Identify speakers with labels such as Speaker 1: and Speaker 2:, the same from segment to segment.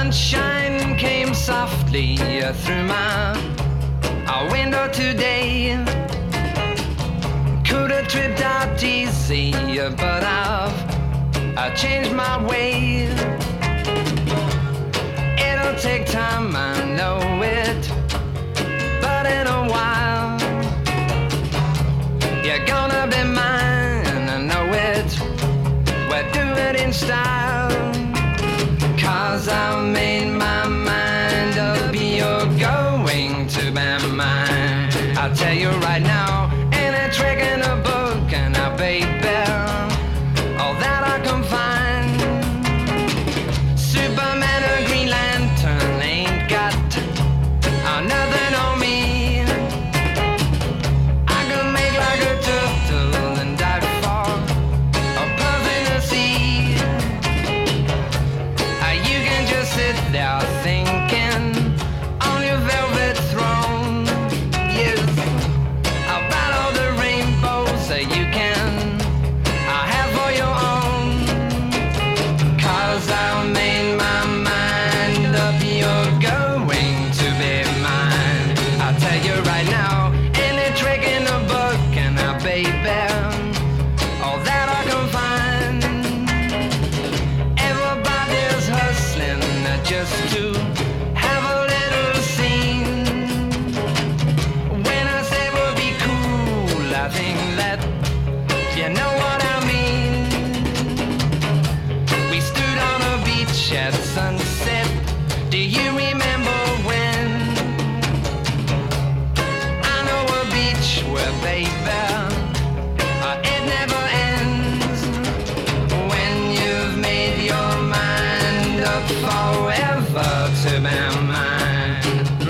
Speaker 1: sunshine came softly through my window today. Could have tripped out easy, but I've changed my way. It'll take time, I know it, but in a while you're gonna be mine, I know it. We'll do it in style, 'cause I've made my mind up, you're going to be mine. I'll tell you right now, ain't a trick in a book, and I baby, all that I can find. Superman or Green Lantern ain't got nothing on me. I can make like a turtle and dive for a puff in the sea. You can just sit there thinking on your velvet throne. Yes, about all the rainbows that you can have for your own. 'Cause I've made my mind up, you're going to be mine. I'll tell you right now, any trick in a book, and I baby, all that I can find. Everybody's hustling just to have a little scene. When I say we'll be cool, I think that you know what I mean. We stood on a beach at sunset. Do you remember when? I know a beach where, baby, it never ends. When you've made your mind up forever to be mine.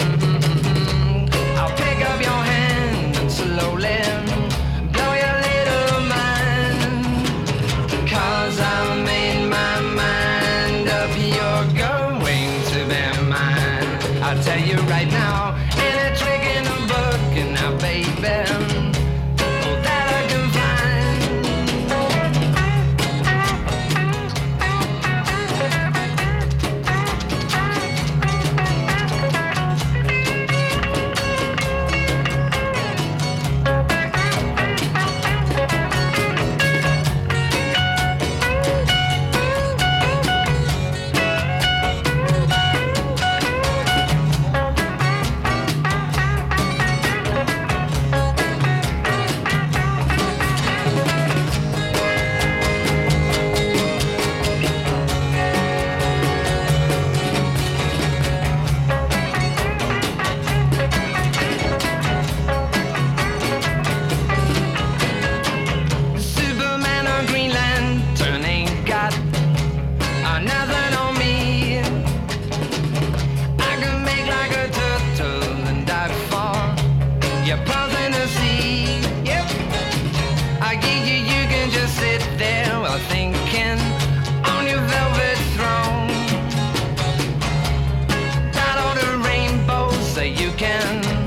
Speaker 1: I'll pick up your hand and slowly blow your little mind. 'Cause I've made my mind up, you're going to be mine. I'll tell you right now, any trick in a book, and now baby, all that I can find. Superman or Green Lantern ain't got nothing on me. I can make like a turtle and dive for your pearls in the sea. Yep, you can just sit there while thinking on your velvet throne. Got all the rainbows that you can